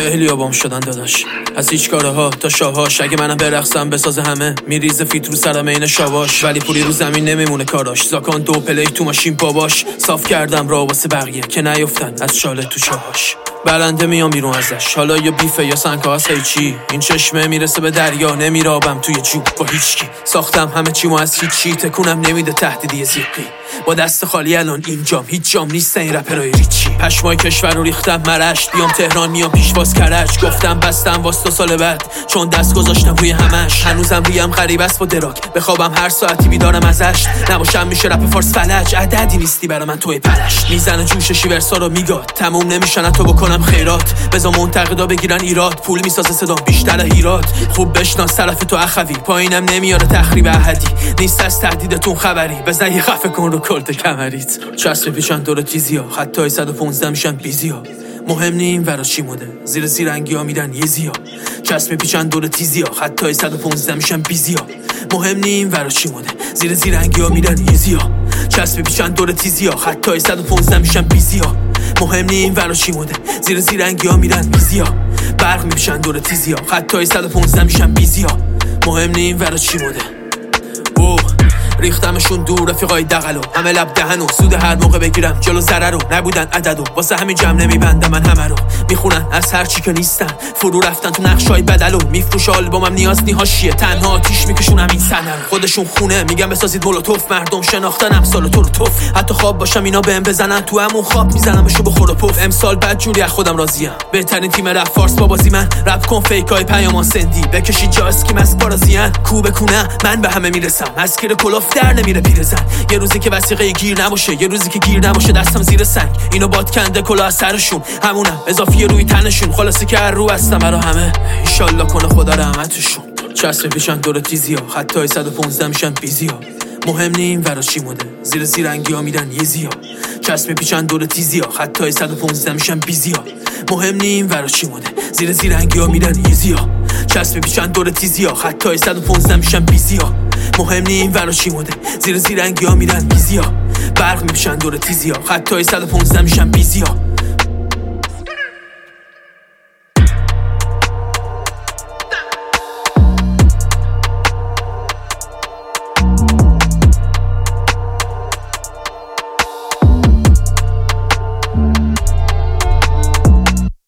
خیلی آبام شدن داداش، از هیچ کاره ها تا شاهاش. اگه منم برقصم بسازه همه میریزه فیت رو سرم این شواش. ولی پولی رو زمین نمیمونه کاراش، زاکان دو پلی تو ماشین باباش. صاف کردم راه واسه بقیه که نیفتن از شاله تو چاهاش. برنده میام بیرون ازش، حالا یا بیفه یا سنگا هست هیچی. این چشمه میرسه به دریا، نمیرابم توی جوب با هیچکی. ساختم همه چیمو از هیچی، تکونم نمیده تهدیدی زیقی. با دست خالی الان اینجام، هیچ جام نیست این رپرای ریچی. پشمای کشور رو ریختم مرشت، بیام تهران میام پیشواز کرج. گفتم بستم واسه سال بعد، چون دست گذاشتم روی همش. هنوزم ریم غریب است با دراک، بخوابم هر ساعتی بیدارم ازش. نباشم میشه رپ فارس فلج، عددی نیستی برا من توی پلش. میزنه جوش شیورسا رو میگاد، تموم نمیشن تو بکنم خیرات. بزا منتقدا بگیرن ایراد، پول میسازه صدا بیشتر هیرات. خوب بشناس طرف تو اخوی، پایینم نمیاره تخریب احدی. نیست از تهدیدتون خبری، بزن یه خفه کن رو کلت کمریت. چسب پیشن دور تیزیا، خطای 115 میشن بیزیا. مهم نیم ورا چی موده، زیر زیرنگی ها میدن یه زیا. چسب پیچن دور تیزیا، خطای 115 میشن بیزیا. مهم نیم ورا چی موده، زیر زیرنگی ها میدن یه زیا. چسب پیچن دور تیزیا، خطای 115 میشن بیزیا. مهم نیم ورا چی موده، زیر زیرنگی ها میدن بیزیا. برق میپیشن دور تیزیا، خطای 115 میشن بیزیا. مهم نیم ورا چی موده. ریختمشون دور رفیقای دقلو، همه لب دهنو سود هر موقع بگیرم جلو ضررو. نبودن عددو واسه همین جمع نمیبندم من همه رو. میخونن از هر چی که نیستن، فرو رفتن تو نقشای بدلو. میفروش آلبومم نیاز نیهاشیه، تنها آتیش میکشونم این سنه رو. خودشون خونه میگم بسازید مولوتوف، مردم شناختن امسال تو رو توف. حتی خواب باشم اینا بهم بزنن، تو همون خواب میزنمشو بخور و پف. امسال بعد جوری از خودم راضیم، بهترین تیم رپ فارس با بازی من. رپ کن فیکای پیامان سندی، بکشید جا اسکی مس بارازیان. کو بکنه من به همه میرسم، از کیر کلوف در نمیره پیرزن. یه روزی که وثیقه گیر نباشه، یه روزی که گیر نباشه دستم زیر سنگ. اینو باد کنده کلا از سرشون، همونم اضافیه روی تنشون. خلاصی که هر رو هستم برا همه، انشالله کنه خدا رحمتشون. چسب پیشن دور تیزیا، خطای 115 میشن بیزیا. مهم نیم ورا چی موده، زیر زیرنگی ها میدن یه زیا. چسب پیچن دور تیزیا، خطای 115 میشن بیزیا. مهم نیم ورا چی موده، زیر زیرنگی ها میدن یه زیا. چسب پیچن دور تیزیا، خطای 115 میشن بیزیا. مهم نیم ورا چی موده، زیر زیرنگی ها میدن بیزیا. برق میپیشن دور تیزیا، خطای 115 میشن بیزیا.